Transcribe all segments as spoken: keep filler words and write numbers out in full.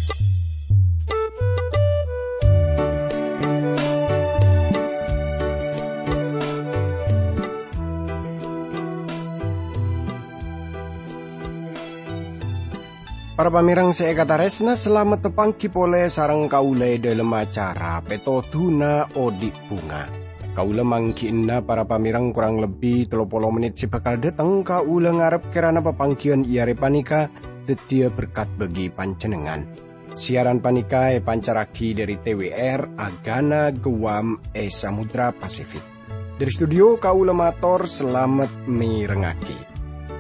Para pamirang seekataresna selamat tepangki pole sarang kaule dalam acara Petotuna Odik Bunga. Kaule mangkiinna para pamirang kurang lebih tiga puluh menit si bakal datang kaule ngarep kerana papangkian iare panika detia berkat bagi pancenengan. Siaran panika e pancaraki dari T W R Agana Guam e Samudra Pasifik. Dari studio kaule mator selamat mirengaki.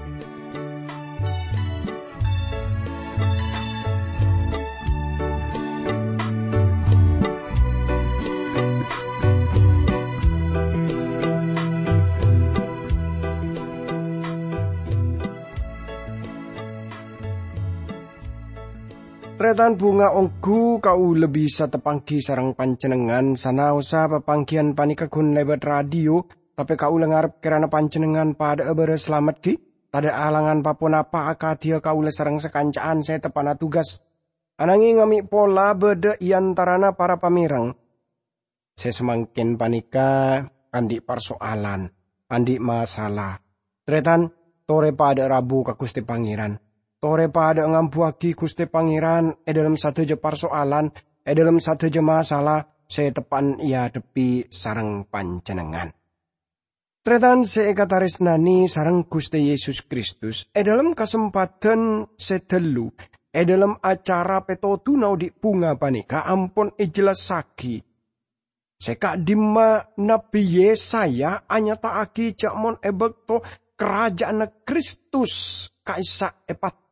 Tretan bunga ongku kau lebih sa tepangki sarang pancenengan sana usa papangkian panika kun lewat radio tapi kau lengarap kerana pancenengan pada ebere selamat ki tada alangan papon apa akatia kau le sarang sekancaan saya tepana tugas anangi ngami pola beda iantarana para pamirang saya semakin panika andi persoalan andi masalah tretan tore pada rabu ka Gusti Pangeran tore pada ngampuaki Gusti Pangeran e dalam satu je persoalan e dalam satu je masalah saya tepan ia depi sarang pancenengan. Tretan saya kataresnani sarang Gusti Yesus Kristus e dalam kesempatan setelu e dalam acara Petotuna Odik Bunga panika ampun e jelas saki. Seka dima Nabi Yesaya anyataaki jakmon e bekto kerajaan Kristus kaisa epat.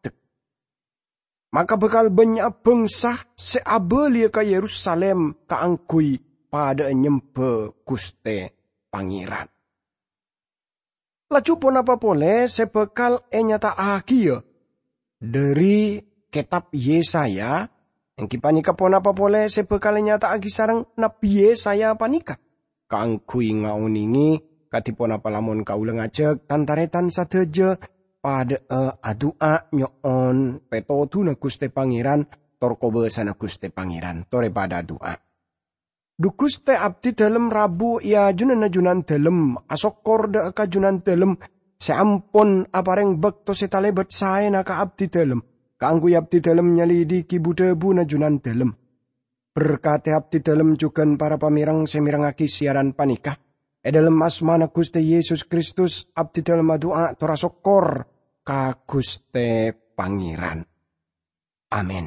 Maka bakal banyak bangsa seabelia ke Yerusalem kaangkui pada nyempe Guste Pangeran. Laju pun apa boleh sebekal enyata akia dari kitab Yesaya yang kipanika pun apa boleh sebekal enyata agi sarang Nabi Yesaya panika. Kaangkui ngauningi katipun apa lamun kauleng ajak tantaretan sateja pada uh, adua nyoon petotuna Guste Pangeran torkobe sana Guste Pangeran tore pada adua. Du Guste abdi dalam rabu ya junan junan dalam asokor da ka junan dalam seampun apareng bekto setalebet sae naka abdi dalam kanggo abdi dalam nyalidi kibudebu na junan dalam. Berkate abdi dalam jugan para pamirang semirangaki siaran panikah e dalam asmana Guste Yesus Kristus abdi dalam adua torasokor ka Guste Pangeran. Amin.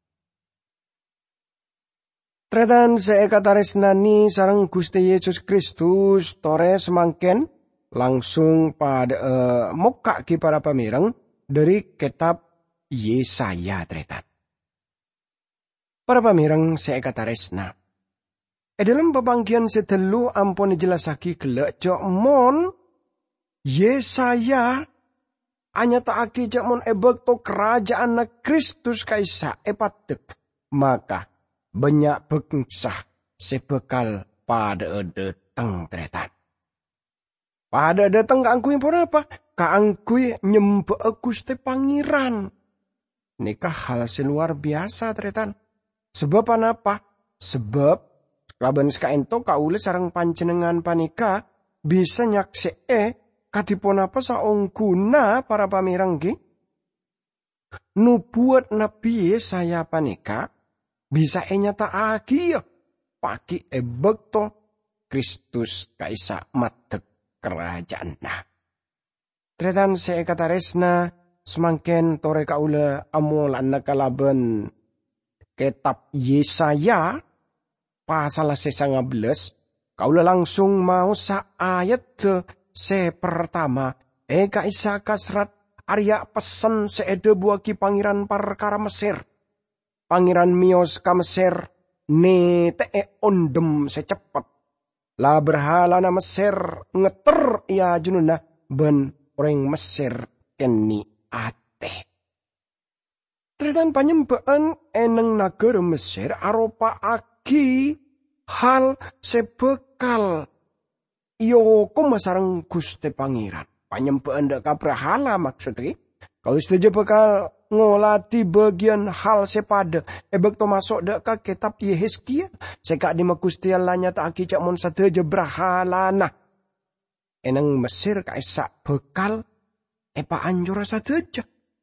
Tretan seekataresnani sarang Guste Yesus Kristus tore semangken langsung pada uh, moka ki para pamirang dari kitab Yesaya tretan. Para pamirang seekataresna. E dalam pepanggian setelu ampun jelasaki kelak jokmon Yesaya anya taaki jakmon ebekto kerajaan na Kristus kaisa epatek. Maka banyak bangsa sebekal pada deteng tretan. Pada deteng kaangkui pun apa? Kaangkui nyembe Gusti Pangeran. Nikah hal seluar biasa tretan. Sebab apa? Sebab laban sekaento kaule sarang pancenengan panika bisa nyakse e katipun apa saongguna para pamirang ki? Nubuat Nabi Yesaya panika bisa enyata agi ya. Paki ebekto Kristus kaisa matek kerajaan nah. Tretan seekataresna semangken tore kaula amol anna kalaban kitab Yesaya pasal sesanga belas kaula langsung mau sa ayat se pertama, eka isa kasrat Arya pesen seede buaki pangeran perkara Mesir. Pangeran mios ka Mesir, ne te ondem secepat. La berhala na Mesir ngeter ya jununa ben orang Mesir keni ate. Tretan panyembaan eneng negara Mesir aropa aki hal sebekal iyo kumasarang Gusti Pangeran. Panyembaan dak kabrahala maksudnya. Kalau setuju bekal ngolati bagian hal sepada. Ebek to masuk dek ka kitab Yehezkiel. Seka di Gusti Allah nyata aki cak mon sadeja berhalana. Enang Mesir kaisa bekal epa anjur sadeja.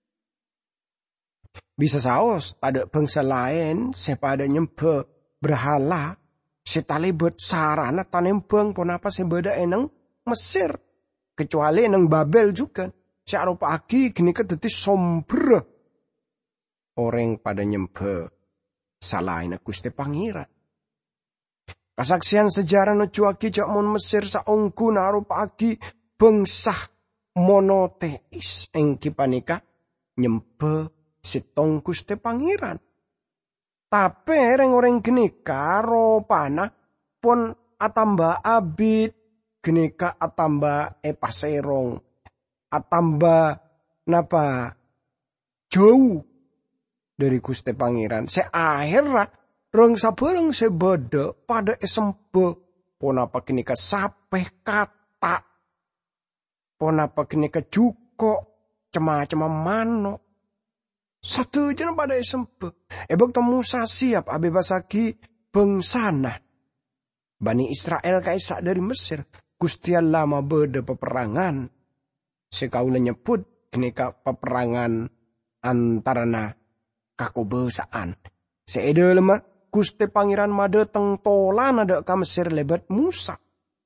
Bisa saos ada bangsa lain sepada nyembe berhala setalibet sarana tanembang pon apa sebeda enang Mesir. Kecuali enang Babel juga. Searupa aki gini kedeti somber. Orang pada nyembe salahin Gusti Pangeran. Kasaksian sejarah no cuaki cak mon Mesir saungku narupa aki bangsa monoteis engki panika nyembe sitong Gusti Pangeran. Tapi orang-orang genika ropana pun atamba abid, genika atamba epaserong, atamba napa jauh dari Gusti Pangeran. Seakhirnya rong sabareng sebeda pada esembe pon apa genika sapeh kata, pon apa genika juko cema-cema mano. Satu jana pada esempe. Ebek to Musa siap abebasaki bengsana. Bani Israel kaisa dari Mesir. Gusti Allah ma beda peperangan. Sekaula nyebut kenika peperangan antarana kakobesaan. Seede lemah Gusti Pangeran ma dateng tolan ada ka Mesir lebat Musa.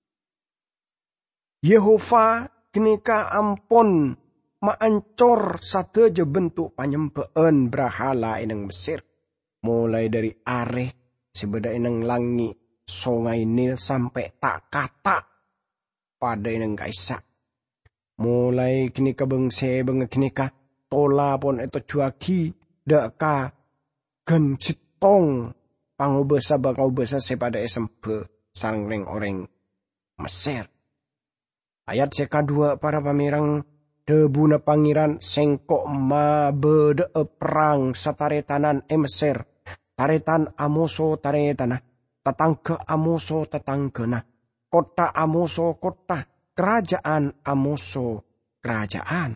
Yehova kenika ampon maancor sadeja bentuk panyembaan berhala inang Mesir. Mulai dari areh sebeda inang langi sungai Nil sampai tak kata pada inang kaisa. Mulai kini ka bengse beng kini ka tola pon eto juagi deka gensitong pangubesa bakau besa sepada esempe sarang reng orang Mesir. Ayat seka dua para pamirang debu na pangeran sengkok ma bede perang sataretanan e Mesir. Taretan amoso taretana. Tatangga amoso tatanggana. Kota amoso kota. Kerajaan amoso kerajaan.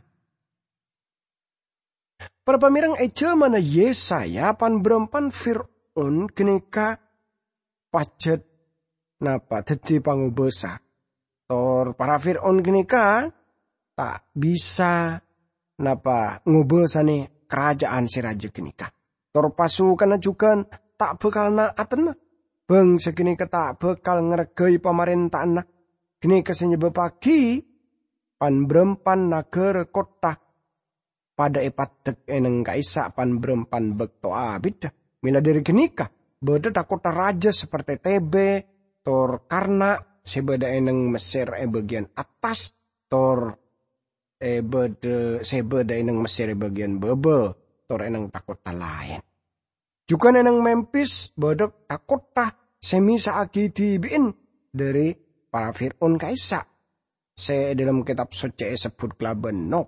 Para pamirang eja mana Yesaya pan berempan Fir'un kenika pacet napa dadi pangubesa. Tor para Fir'un kenika tak bisa napa ngubesane kerajaan si raja kenika. Tor pasukan juga tak bekal naatena. Bang sekenika tak bekal ngergei pemerintahan. Kenika senyebab pagi pan berempan nager kota pada epatek eneng kaisa pan berempan bekto abid. Mila dari kenika beda tak kota raja seperti Tebe, tor karena sebeda eneng Mesir e bagian atas, tor e beda sebeda eneng Mesir e bagian bebe, tor eneng tak kota lain. Juga eneng Memphis beda tak kota semisa akidibiin dari para Fir'un kaisa. Se dalam kitab suci sebut kelaben no.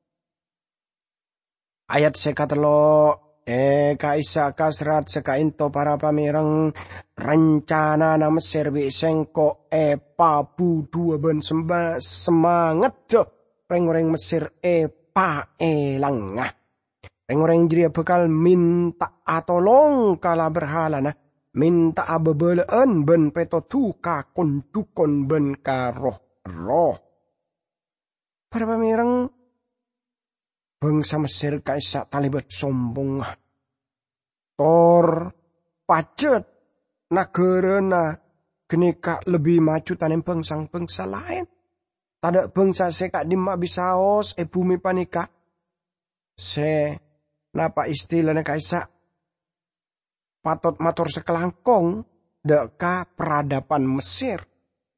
Ayat sekatelo e kaisa kasrat sekainto para pamirang rencana na Mesir bisengko e pabu dua ben sembah semangat do reng-reng Mesir e pa e langah. Reng-reng jiria bekal minta atolong kala berhala na. Minta abebelaan ben peto tuka kondukon ben karoh roh. Para pamirang bangsa Mesir kaisa talibat sombong. Tor pacet nagerena kenika lebih maju tanem bangsa-bangsa lain. Tada bangsa seka dima bisaos e bumi panika. Se napa istilahnya kaisa patot matur sekelangkong deka peradaban Mesir.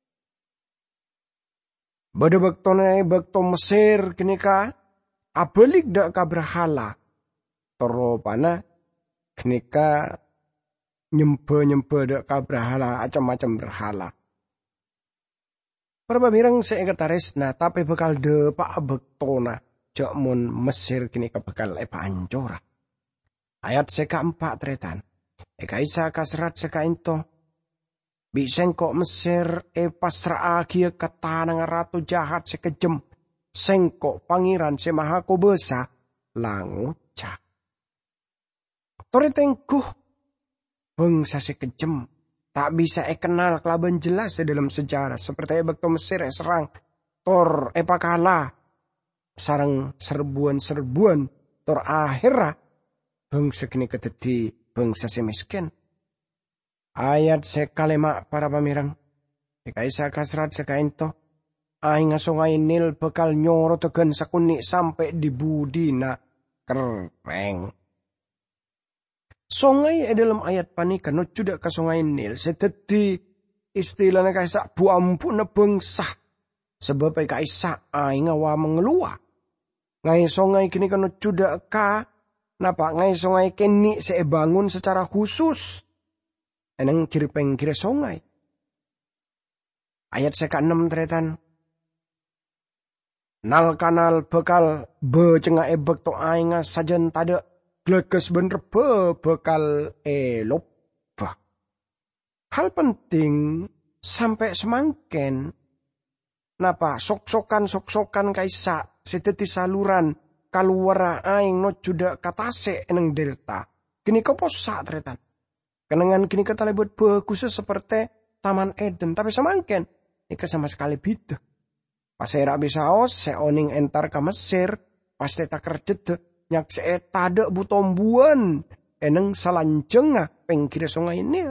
Bada bektone bekto Mesir kenika abelik deka berhala. Teropana kenika nyempe-nyempe deka berhala macam-macam berhala. Perbabirang seekataris na tapi bekal de pak bektona jakmun Mesir kenika bekal epa ancora. Ayat seka empat tretan. Eka isa kasrat seka into. Bisengkok Mesir e pasra agia katanang ratu jahat sekejem. Sengkok pangeran semaha kobesa languca. Tore tengkuh bangsa si kejem. Tak bisa e kenal kelaban jelas dalam sejarah. Seperti e bakto Mesir e serang. Tor e pakala. Sarang serbuan-serbuan. Tor akhirah. Bangsa kini keteti bangsa si miskin. Ayat sekalema para pamirang. Ikaisa kasrat sekainto. Ay nga sungai Nil bekal nyoro tegan sakuni sampai di budina kereng. Sungai dalam ayat panika no juda ka sungai Nil seteti istilahnya kaisa buampu na bangsa. Sebab ay kaisa ay nga wa mengelua. Ngay sungai kini kano juda ka napa ngay sungai kini sebangun secara khusus. Enang kiripeng kira sungai. Ayat seka enam tretan. Nal kanal bekal becenga ebek to ainga sajen tada gleges bener be bekal elop. Hal penting sampai semangken napa sok-sokan sok-sokan kaisa seteti saluran kaluara aing no juda katase eneng delta. Kini koposa tretan. Kenangan kini kata lebut bagus seperti Taman Eden tapi semangken ika sama sekali beda. Pasera bisa os seoning entar ke Mesir pasti tak kerjet nyak se tada butombuan eneng salanjenga pengkira sungai Nil.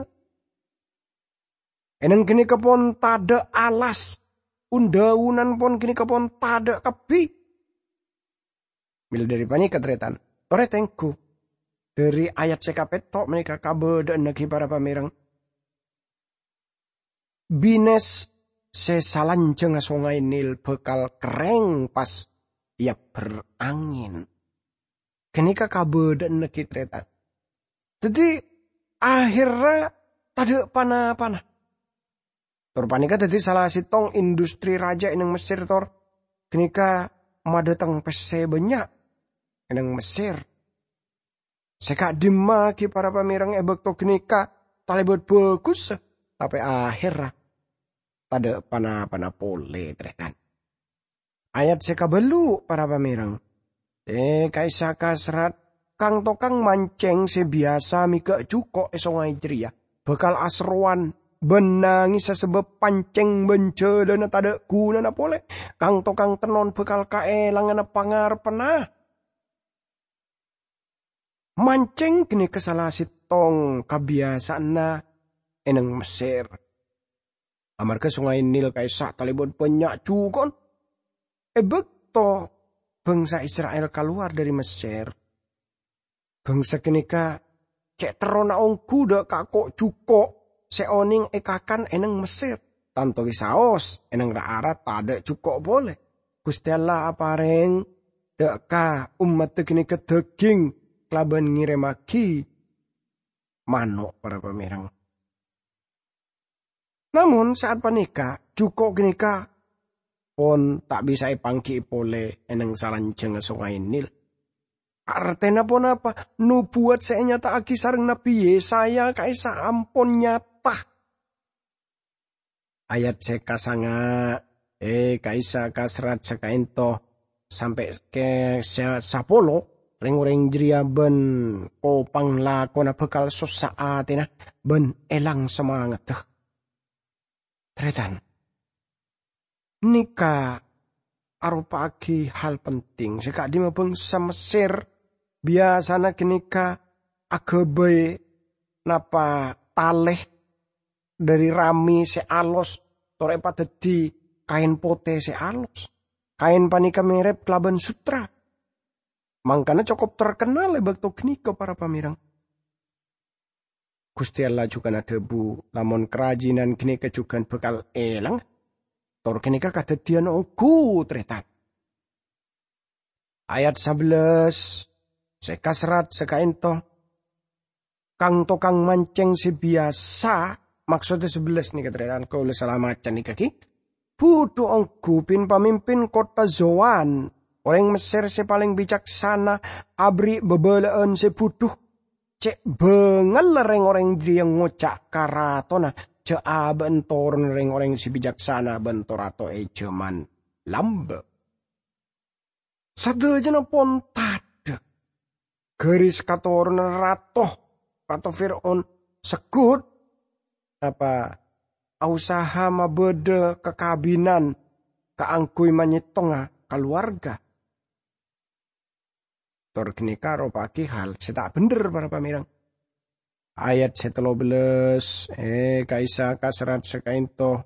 Eneng kini kepon tada alas undaunan pon kini kepon tada kepi. Bila dari panika tretan ore tengku dari ayat sekapetok mereka kabe dan nagi para pamirang bines sesalanjeng sungai Nil bekal kereng pas ia berangin. Kenika kabe dan neki tretan. Jadi akhirnya tada panah-panah. Tor panika jadi salah sitong industri raja ineng Mesir tor. Kenika madatang pese banyak ineng Mesir. Seka dimaki para pamirang ebek to kenika talebot bagus. Tapi akhirnya pada pana-pana pole tretan. Ayat sekabelu para pamirang. Eh kaisa kasrat kang tokang manceng sebiasa mika cuko esongai jeria. Bekal asruan benangi sesebab panceng benceda na tada guna na pole. Kang tokang tenon bekal kaelang na pangar penah. Manceng kini kesalah sitong kebiasaan na eneng Mesir. Amarga sungai Nil kaisa talibon banyak cukon. Ebek to bangsa Israel keluar dari Mesir. Bangsa kenika cek terona ong kuda kakok cukok seoning ekakan eneng Mesir. Tanto wisaos eneng raara tada cukok boleh. Gusti Allah apareng deka umat kenika daging kelaban ngiremaki manuk para pamirang. Namun saat panika, cukup genika pon tak bisa ipangki pole eneng salanjeng sungai Nil. Artena pon apa? Nubuat saya nyata aki sareng Nabi Yesaya kaisa ampon nyata. Ayat seka sanga eh kaisa kasrat sekainto sampai ke sapolo reng-reng jeria ben kopang lakona bekal sosaatena ben elang semangat tuh. Tretan. Nika arupagi hal penting. Seka di bangsa Mesir biasana kenika agebe napa taleh dari rami sealos tore padedi kain pote sealos. Kain panika mirip kelaban sutra. Mangkana cukup terkenal lebak to kenika para pamirang. Gusti Allah juga na debu lamun kerajinan kini kejugan bekal elang. Tor kini kadadian ogu tretan. Ayat sebelas. Sekasrat sekainto. Kang tokang manceng si biasa. Maksudnya sebelas nih ketretan. Kau le salah macan nih kaki. Budu ogu pin pamimpin kota Zoan. Orang Mesir si paling bijaksana. Abri bebelaan si buduh. Cek bengal reng orang dia ngocak karatona cea bentor reng orang si bijaksana bentor atau ejeman lambe. Sadejana pon tada. garis katurunan ratoh ratoh Fir'aun sekut apa usaha mabede kekabinan kaangkui manyitonga keluarga. Tor kenika ropaki hal setak bener para pamirang. Ayat setelo beles eh kaisa kasrat sekainto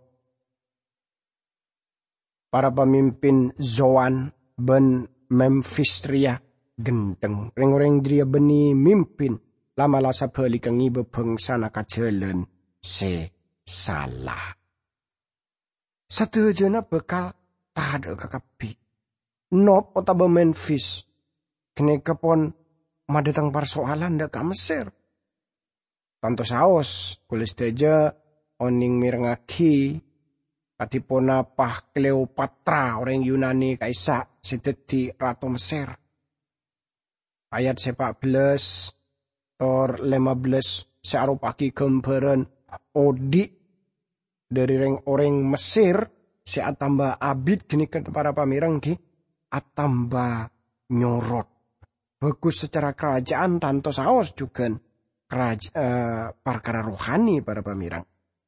para pemimpin Zoan ben Memphis ria gendeng reng-reng dia beni mimpin lama lasa beli kengi bebeng sana kajelen se salah. Satu jena bekal tada kakapi. Nop otaba Memphis. Kene kepon madetang persoalan dak ka Mesir. Tanto saos kulis teja oning mirengaki katipona pah Cleopatra orang Yunani kaisa sedeti ratu Mesir. Ayat sepak belas tor lima belas searupaki gambaran odi dari reng orang Mesir si atamba abid gini ke para pamirang ki atamba nyorot. Bagus secara kerajaan tanto saos juga kerajaan uh, perkara rohani para pamirang.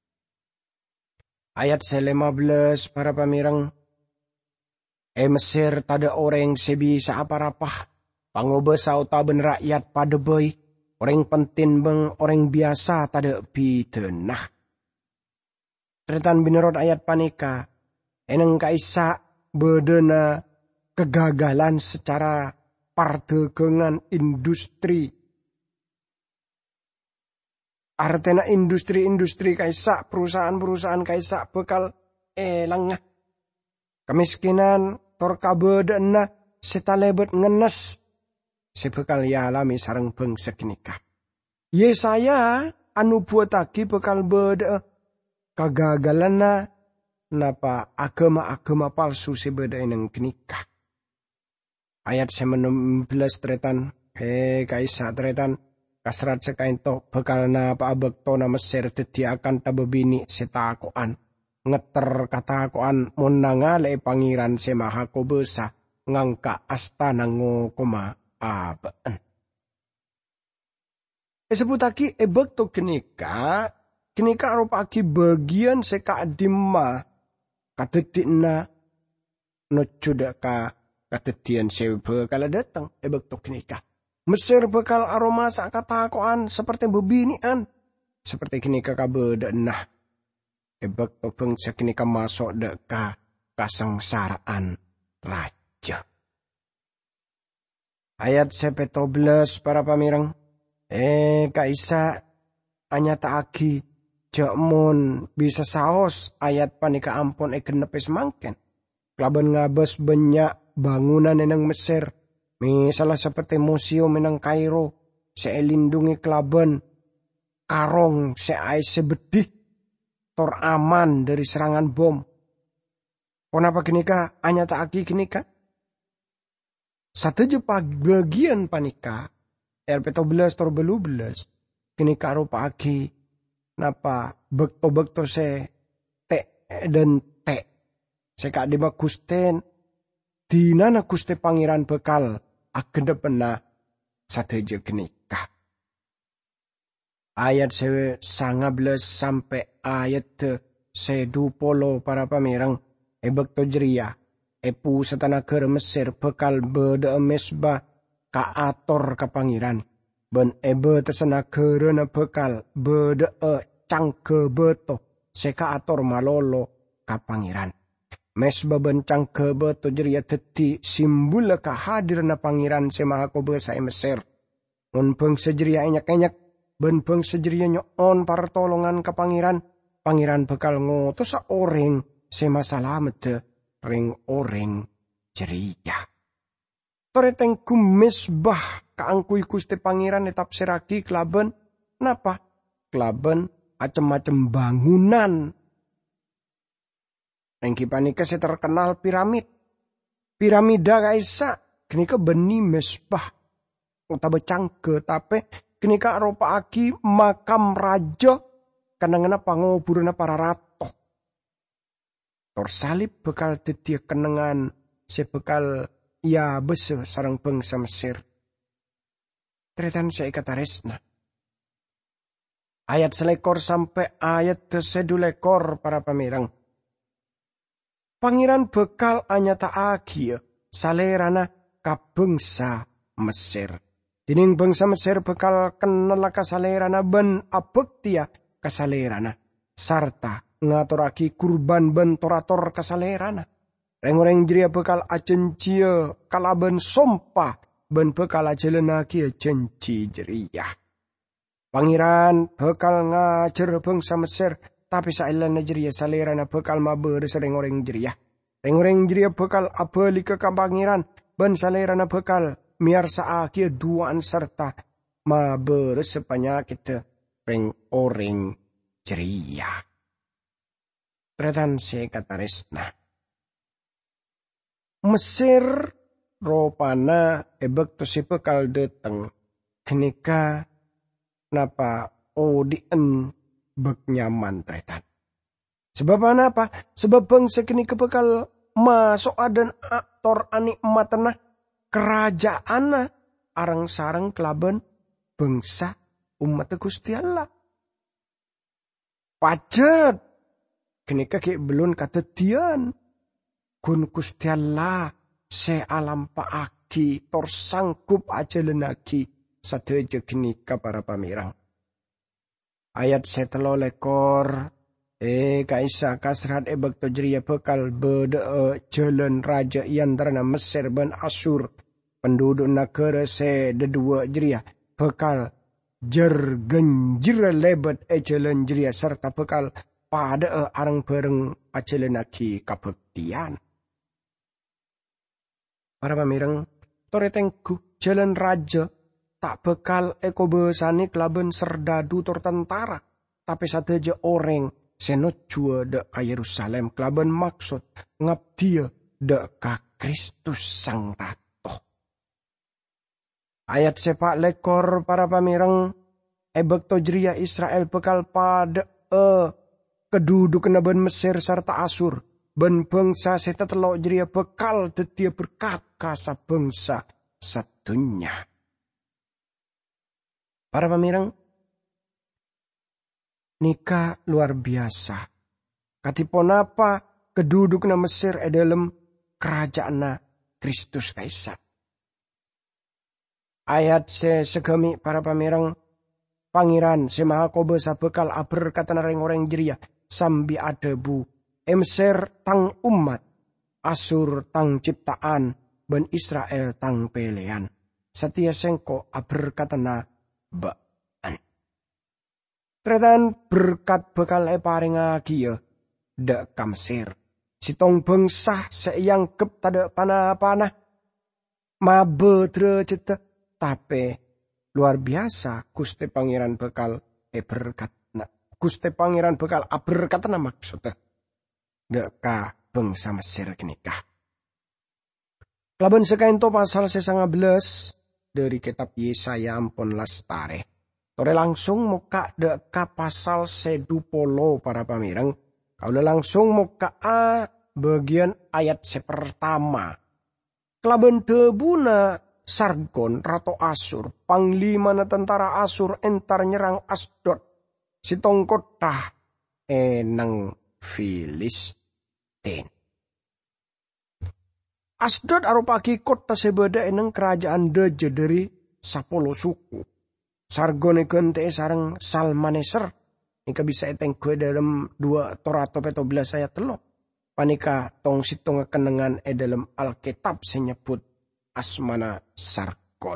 Ayat lima belas para pamirang. E Mesir tada orang sebisa apa-apa. Pangobesa utaben rakyat pada boy. Orang penting beng orang biasa tada bitenah. Tretan binerot ayat panika. Eneng kaisa bedena kegagalan secara perdagangan industri. Artena industri-industri kaisa, perusahaan-perusahaan kaisa bekal elangnya. Kemiskinan torkabedena setalebet ngenes. Sebekal ya alami sarang bangsa kenika. Yesaya anu buataki bekal beda kegagalan na napa agama-agama palsu sebeda eneng kenika. Ayat enam belas tretan eh kaisa tretan kasrat sekainto bekal na paabekto na Mesir dadi akan tabebini setakoan ngeter katakoan monangale pangiran semaha kobesa ngangka astana ngokoma abaan. Esebutaki ebekto kenika kenika rupaki bagian sekadimma kadetikna no cudaka kadetian sewe bekal datang ebekto kenika. Mesir bekal aroma sak katakoan seperti bebinian. Seperti kenika kabeda nah. Ebekto bangsa kenika masuk deka kasengsaraan raja. Ayat sepeto belas para pamirang. Eh kaisa anyata aki jakmon bisa saos ayat panika ampun e genepes mangken. Kelaban ngabes banyak bangunan eneng Mesir. Misalnya seperti museum eneng Kairo. Seelindungi kelaban karong seai sebedih. Tor aman dari serangan bom. Kenapa kenika anyata aki kenika? Satu juta bagian panika. R P belas tor belu belas. Kenika rupa aki. Napa bekto-bekto se te dan te. Seka di bakusten. Dinana kuste pangeran bekal. Agenda pena satu je kenika. Ayat se sanga belas sampai ayat se dupolo para pamirang. Ebekto jeria. Epu setana ker Mesir bekal beda mesbah ka ator ka pangeran. Ben ebe tesana kerena bekal beda e cangke beto seka ator malolo ka pangeran. Mesbah ben cangke beto jeria teti simbol ka hadir na pangeran semaha kobesa e Mesir. Ngun bangsa jeria enyak-enyak ben bangsa jeria nyoon partolongan ka pangeran. Pangeran bekal ngoto sa oreng semasalamet ring oreng ceria. Toreteng kumesbah kaangkui kuste pangeran etap seraki kelaben. Napa? Kelaben macem-macem bangunan. Engki panika se terkenal piramid. Piramida kaisa kenika beni mesbah. Utabe cangke tapi kenika ropa aki makam raja kenangana pangoburana para ratu. Tor salib bekal tetia kenangan sebekal ia bese sarang bangsa Mesir. Tretan seikataresna. Ayat selekor sampai ayat kesedulekor para pamirang. Pangeran bekal anyata agia salerana ka bangsa Mesir. Dining bangsa Mesir bekal kenal ka salerana ben abektia ka salerana. Sarta ngaturaki kurban ben torator ka salerana. Reng-reng jeria bekal acencia kalaben sompah ben bekal ajelenaki cenci jeria. Pangeran bekal ngajar bangsa Mesir, tapi sailan jeria salerana bekal maber sereng-reng jeria. Reng-reng jeria bekal abeli ke pangeran, ben salerana bekal miarsa akia duaan serta maber sepanyakit reng-oreng jeria. Tretan sekataresna. Mesir ropana ebek to si bekal deteng kenika napa odien bek nyaman tretan. Sebab apa? Sebab bangsa kini kebekal masuk adan aktor anik matana kerajaan arang sarang kelaban bangsa umat Gusti Allah. Pacet kini kaki belum kata tian kun Gusti Allah se alam paaki tor sangkup aja lenaki sateja kini para pamirang. Ayat setelo lekor eh kaisa kasrat ebek tojria bekal bede jalan raja yandrana Mesir ben Asur penduduk negara se dedua jeria bekal jer genjir lebet e jalan jeria serta bekal pada arang bareng ajelenaki kabektian. Para pamirang toretengku jalan raja tak bekal eko besani kelaben serdadu tor tentara tapi sateja orang senojua de ka Yerusalem kelaben maksud ngabdia de ka Kristus sang rato. Ayat sepak lekor para pamirang ebek tojria Israel bekal pada e keduduk naben Mesir serta Asur ben bangsa seta telok jeria bekal detia berkat kasa bangsa satunya. Para pamirang nikah luar biasa. Katipon apa keduduk na Mesir e dalam kerajaan na Kristus Kaisar. Ayat se segami para pamirang pangeran se maha kobe sa bekal aber kata nareng orang jeria sambi adebu Mesir tang umat Asur tang ciptaan ben Israel tang pelean. Setia sengko aber kata na baan. Tretan berkat bekal e paring agia de ka Mesir. Sitong bangsa seyang kep tada panah-panah mabetre cete tapi luar biasa Gusti Pangeran bekal e berkatna. Gusti Pangeran bekal a berkatna maksudnya de ka bangsa Mesir kenikah. Kelaban sekainto pasal sesanga belas dari kitab Yesaya ampun lastare. Tore langsung muka de ka pasal sedupolo para pamirang. Kau langsung muka a bagian ayat sepertama. Kelaban tebuna Sargon Rato Asur, panglima na tentara Asur entar nyerang Asdod, sitong kota enang Filistin. Asdod arupaki kota sebeda enang kerajaan deje dari sapolo suku. Sargon egente sarang Salmaneser, nika bisa eteng kue dalam dua Torato peto belas ayat telo. Panika tong sitong kenengan e dalam Alkitab senyebut asmana Sargon.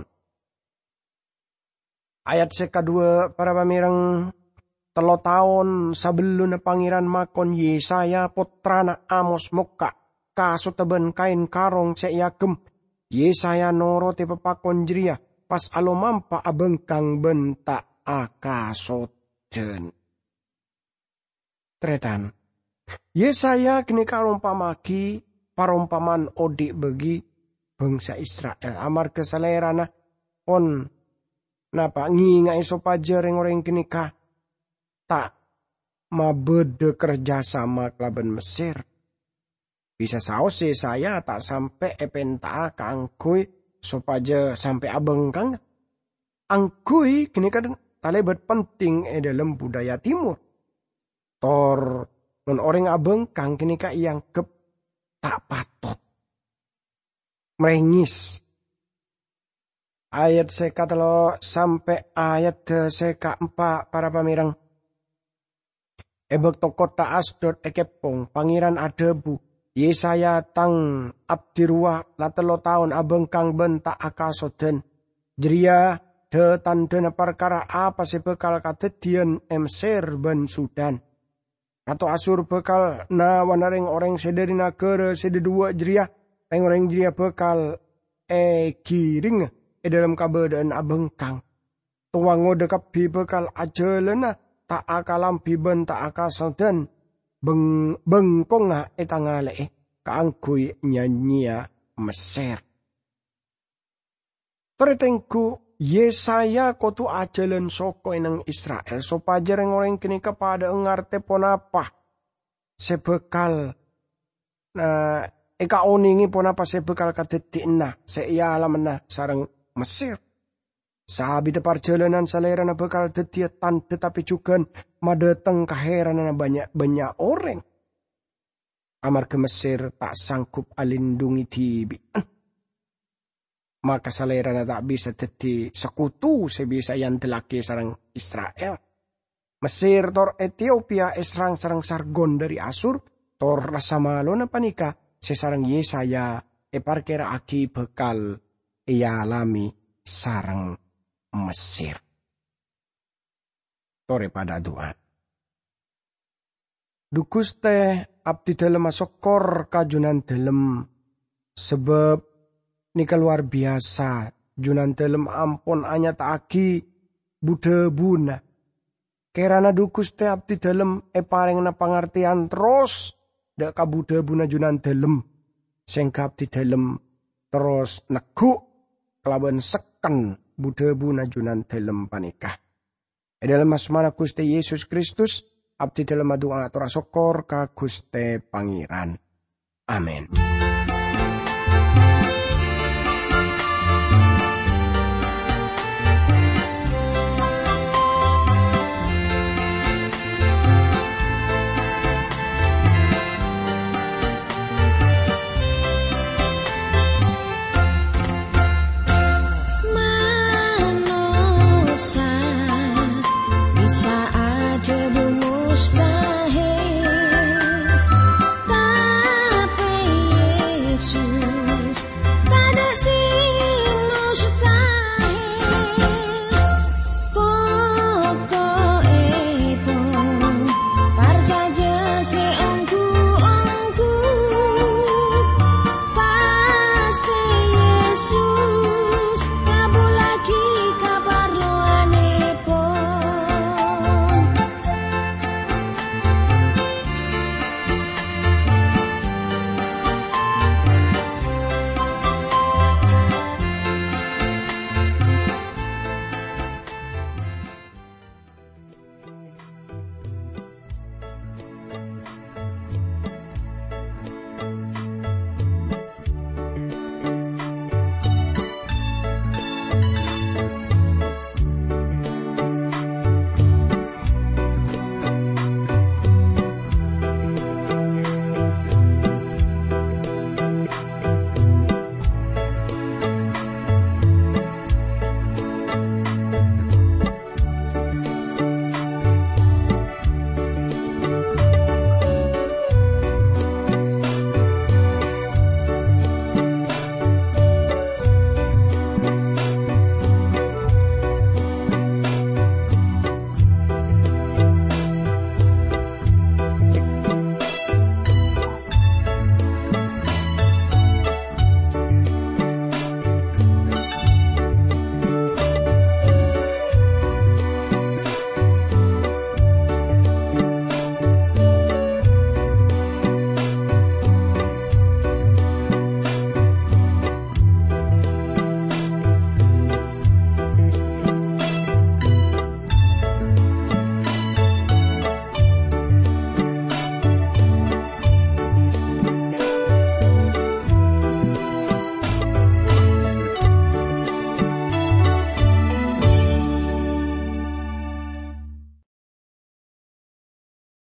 Ayat sekadua para pamirang telo tahun sebelum pangeran makon Yesaya putrana Amos muka kasuteben kain karong seyagem Yesaya noro te pepakon jeria pas alomampa abengkang benta akasoten. Tretan Yesaya kini karumpamaki parumpaman odik bagi bangsa Israel amar kesalerana on napa ngingai sopaja reng-reng kenika tak mabede kerjasama kelaban Mesir. Bisa saos saya tak sampai epenta kangkui sopaja sampai abengkang. Angkui kini kan talebet penting e dalam budaya timur. Tor non orang abeng kang kini ka yang kep tak patot. Merengis. Ayat seka telo sampai ayat seka empat para pamirang. Ebek toko ta Asdod ekepong pangeran adebu. Yesaya tang abdirua latelo tahun abeng kang bentak akasoden. Jeria de tandena perkara apa si bekal kadedian Mesir ben Sudan. Atau Asur bekal na wanaring orang sederi nagara sededua jeria. Orang jeria bekal e giring e dalam kabadaan abeng kang. Tuwango dekap bi bekal ajalena tak akalam biben tak akasoden. Beng bengkong nga etangale eh kaangkuy nyanyia Mesir. Teretengku Yesaya kotu ajalan soko inang Israel so pajareng orang kini kepada ngarte ponapa sebekal na eka oningi ponapa sebekal katetina seiya alamna sarang Mesir. Sabi de perjalanan salera na bekal detiatan tetapi juga madeteng kaheran na banyak banyak orang. Amar ke Mesir tak sanggup alindungi tibian. Maka salera na tak bisa teti sekutu sebisa yang telaki sarang Israel. Mesir tor Ethiopia esrang sarang Sargon dari Asur tor rasa malo na panika sesarang Yesaya e parkera aki bekal ia alami sarang Mesir. Tore pada doa. Dukus teh abdi dalam masokor kajunan dalam sebab nika luar biasa junan dalam ampun anya taaki bude buna. Kerana dukus teh abdi dalam e pareng na pangartian terus dak kabude buna junan dalam sehingga abdi dalam terus neku kelaban seken Buddha buna junan dalam panikah. E dalam asmana Gusti Yesus Kristus, abdi dalam doa atur sokor ka Gusti Pangeran. Amin. Bisa aja bu mustahil.